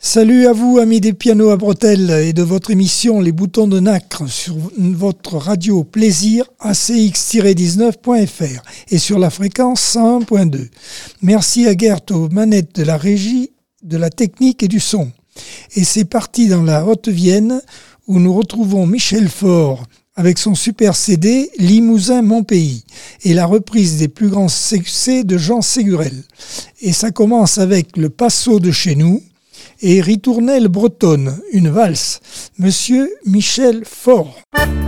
Salut à vous, amis des pianos à bretelles et de votre émission Les Boutons de Nacre sur votre radio Plaisir ACX-19.fr et sur la fréquence 101.2. Merci à Gert aux manettes de la régie, de la technique et du son. Et c'est parti dans la Haute-Vienne où nous retrouvons Michel Faure avec son super CD « Limousin, mon pays » et la reprise des plus grands succès de Jean Ségurel. Et ça commence avec le Passo de chez nous et Ritournelle bretonne, une valse. Monsieur Michel Faure.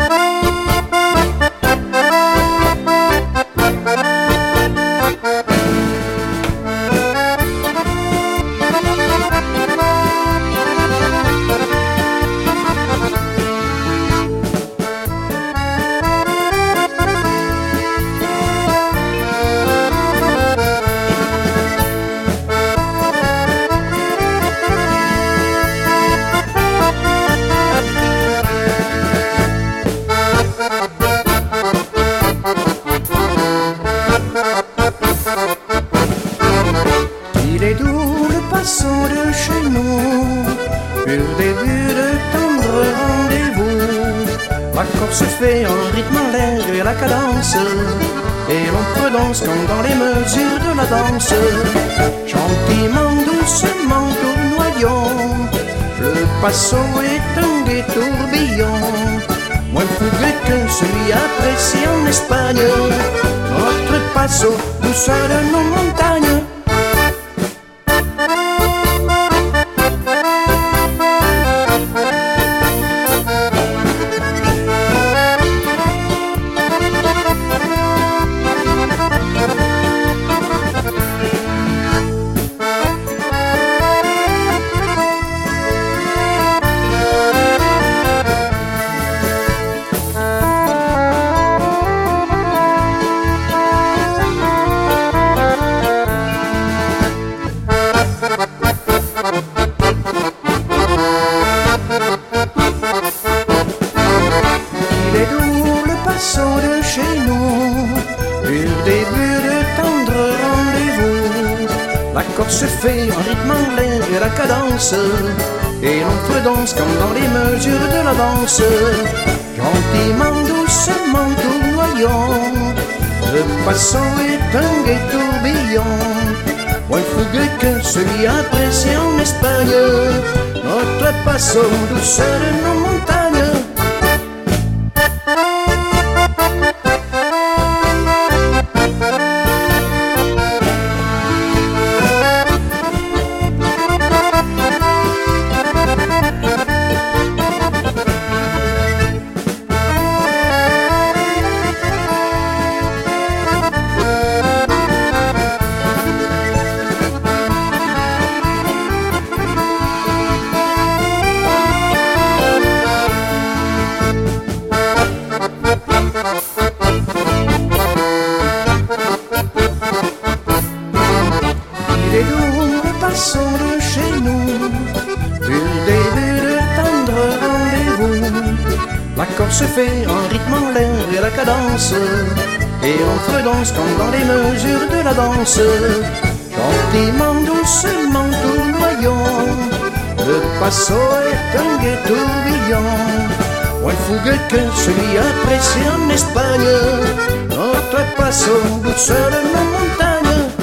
Se fait en rythme en l'air et la cadence, et l'on danse comme dans les mesures de la danse. Gentiment, doucement, tournoyons, le passo est un gai tourbillon, moins fougueux que celui apprécié en Espagne. Notre passo, douceur de nos montagnes. Se fait en rythme en l'air et la cadence, et l'on danse comme dans les mesures de la danse. Gentiment, doucement, tournoyons, le passo est un gai tourbillon, moins fougueux que celui apprécié en Espagne. Notre passo, douceur de nos montagnes. Se fait en rythme en l'air et la cadence, et on danse comme dans les mesures de la danse. Gentiment, doucement, tournoyons, le passo est un gai tourbillon, moins fougueux que celui apprécié en Espagne. Notre passo, douceur de nos montagnes.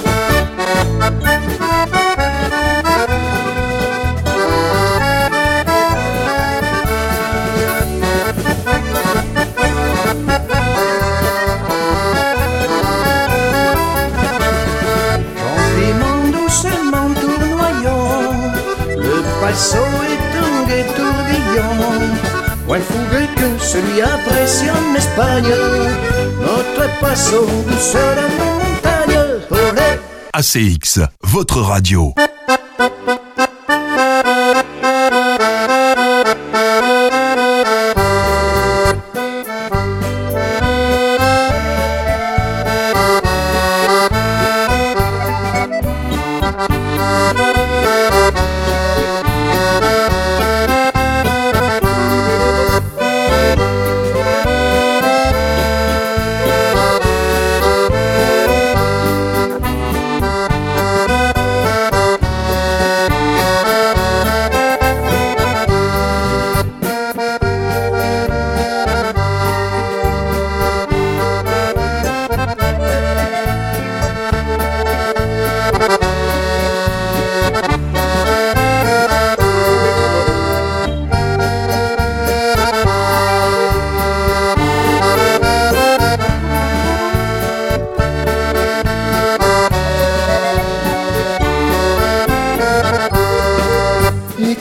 Le passo est un gai tourbillon, moins fougueux que celui apprécié en Espagne. Notre passo, douceur de nos montagnes. Olé. ACX, votre radio.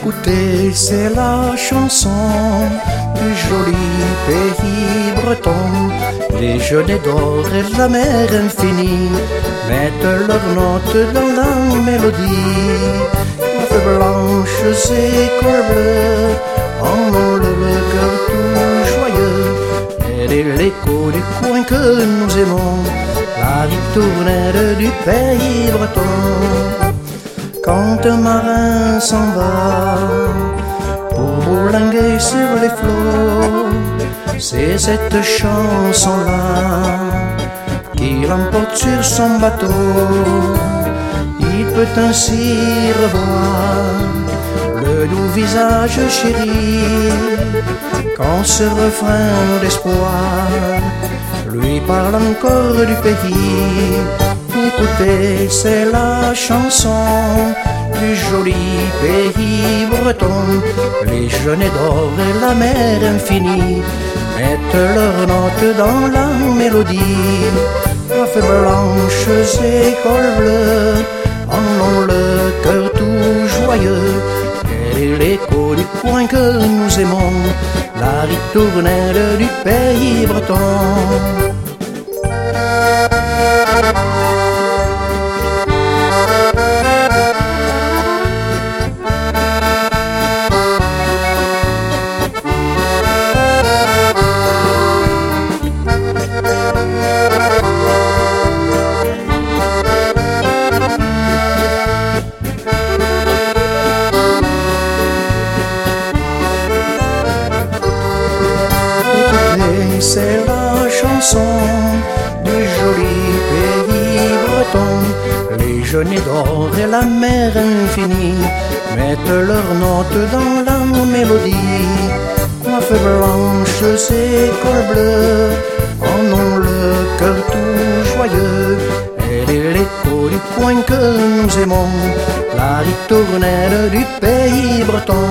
Écoutez, c'est la chanson du joli pays breton. Les genêts d'or et la mer infinie mettent leurs notes dans la mélodie. Coiffes blanches et col bleu en ont le cœur tout joyeux. Elle est l'écho du coin que nous aimons, la ritournelle du pays breton. Quand un marin s'en va pour bourlinguer sur les flots, c'est cette chanson-là qui l'emporte sur son bateau. Il peut ainsi revoir le doux visage chéri, quand ce refrain d'espoir lui parle encore du pays. Écoutez, c'est la chanson du joli pays breton. Les genêts d'or et la mer infinie mettent leurs notes dans la mélodie. Coiffes blanches et col bleu en ont le cœur tout joyeux. Elle est l'écho du coin que nous aimons, la ritournelle du pays breton. C'est la chanson du joli pays breton. Les genêts d'or et la mer infinie mettent leurs notes dans la mélodie. Coiffes blanches et col bleu en ont le cœur tout joyeux. Elle est l'écho du coin que nous aimons, la ritournelle du pays breton.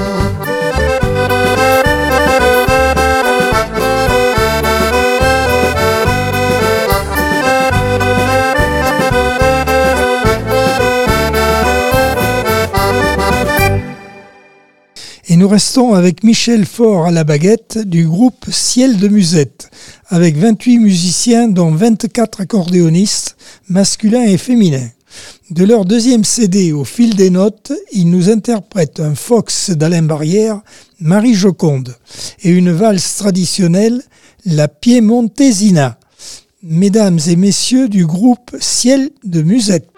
Et nous restons avec Michel Faure à la baguette du groupe Ciel de Musette, avec 28 musiciens dont 24 accordéonistes, masculins et féminins. De leur deuxième CD Au fil des notes, ils nous interprètent un fox d'Alain Barrière, Marie Joconde, et une valse traditionnelle, la Piemontesina. Mesdames et messieurs du groupe Ciel de Musette.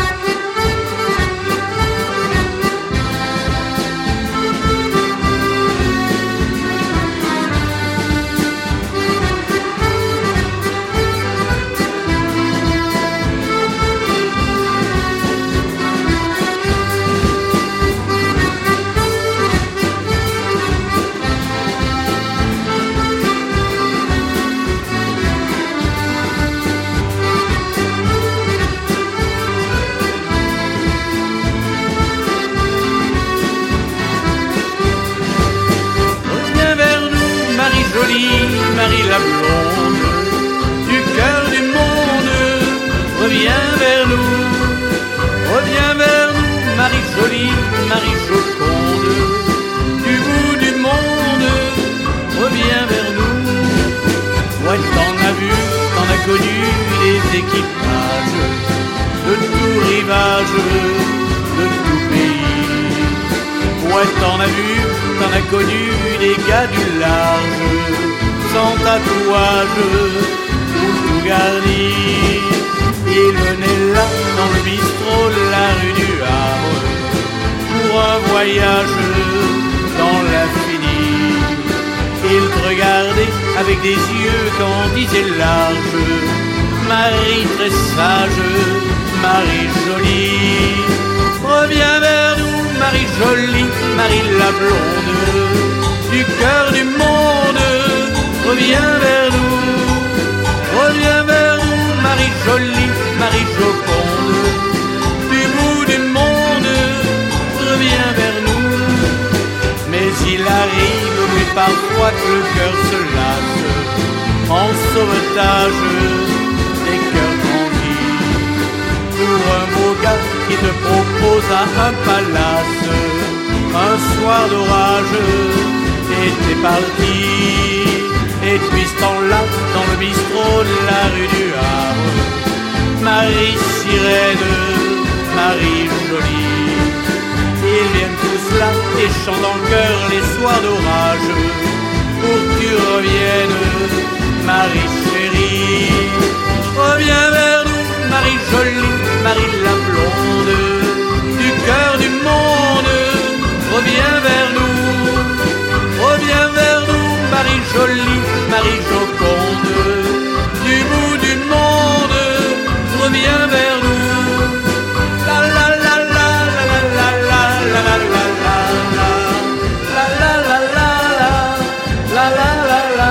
Marie la blonde, du cœur du monde, reviens vers nous, Marie jolie, Marie Joconde, du bout du monde, reviens vers nous. Ouais, t'en as vu, t'en as connu les équipages, de tout rivage, de tout pays. Ouais, t'en as vu, t'en as connu les gars du large, sans tatouage, ou tout garni. Il venait là, dans le bistrot, la rue du Havre, pour un voyage dans l'infini. Il te regardait avec des yeux qu'on disait large, Marie très sage, Marie jolie. Reviens vers nous, Marie jolie, Marie la blonde, du cœur du monde. Reviens vers nous, Marie jolie, Marie Joconde, du bout du monde, reviens vers nous. Mais il arrive, oui, parfois que le cœur se lasse, en sauvetage des cœurs tranquilles, pour un beau gars qui te propose un palace, un soir d'orage, était parti. Et depuis ce temps-là, dans le bistrot de la rue du Havre, Marie Sirène, Marie Jolie, ils viennent tous là et chantent en chœur les soirs d'orage, pour que tu reviennes, Marie chérie. Reviens vers nous, Marie jolie, Marie la blonde, du cœur du monde, reviens vers nous, reviens vers nous, Marie jolie, Marie joconde, du bout du monde, reviens vers nous. La la la la la la la la la la la la la la la la la la.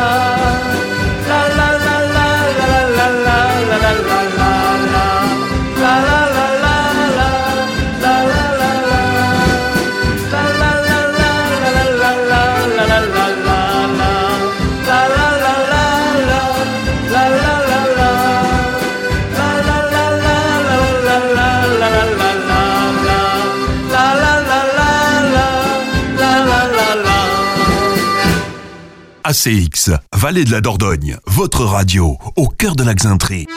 ACX, Vallée de la Dordogne, votre radio, au cœur de la Xaintrée.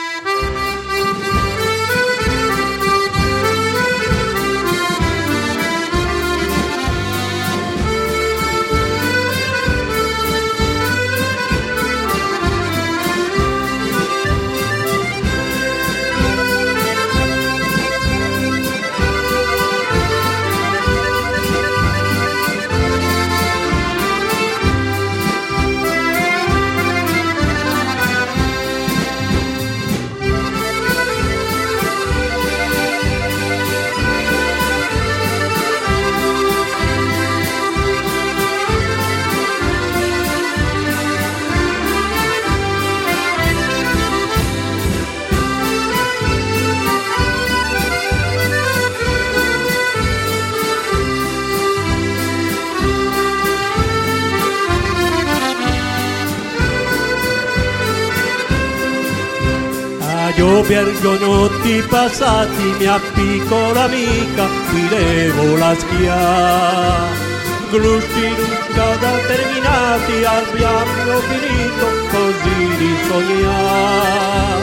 Io per giornotti passati, mia piccola amica, guidevo la schià. Glusti da terminati, abbiamo finito così di sognare.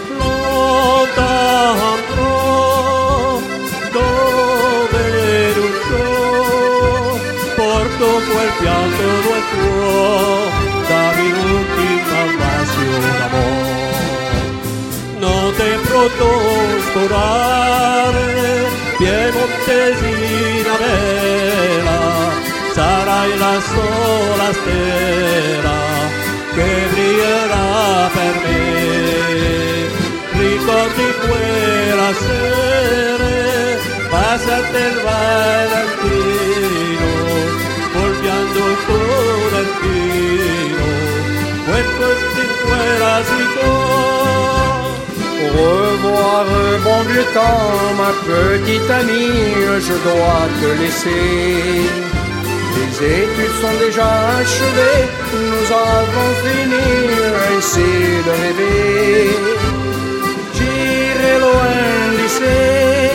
Lontano dove non so, porto quel pianto del tuo, dammi l'ultima bacio d'amore. Non te pronto scorare, piemontesina bella, sarai la sola stella che brillerà per me. Ricordi quella sera, passate il Valentino, col pianto torrentino, quel quella si Au revoir, bon vieux temps, ma petite amie, je dois te laisser. Les études sont déjà achevées, nous avons fini ainsi de rêver. J'irai loin d'ici,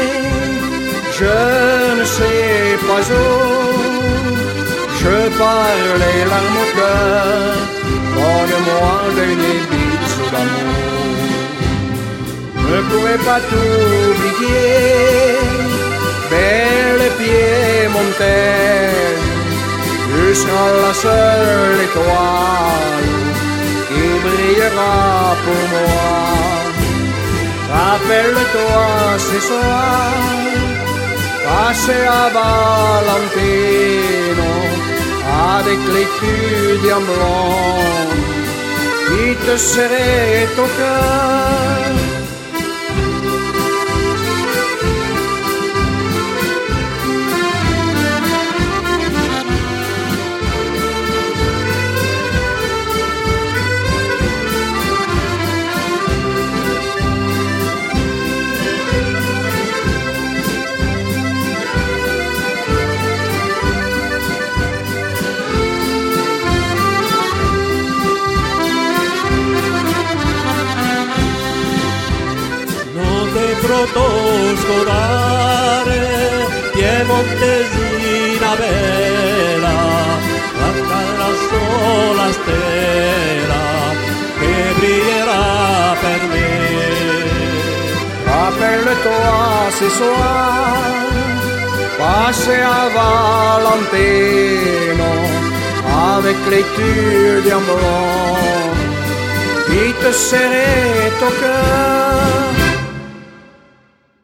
je ne sais pas où, je pars les larmes au cœur, donne-moi des bisous d'amour. Je ne pourrais pas t'oublier, belle Piemontaise, tu seras la seule étoile qui brillera pour moi. Rappelle-toi ce soir, passé à Valentino, avec l'étudiant blanc qui te serrait au cœur. Pronto scorare, piemontesina bella, la sola stella che brillera per me. Rappelle-toi ce soir, passé à Valentino, avec l'étudiant blanc qui te serrait au cœur.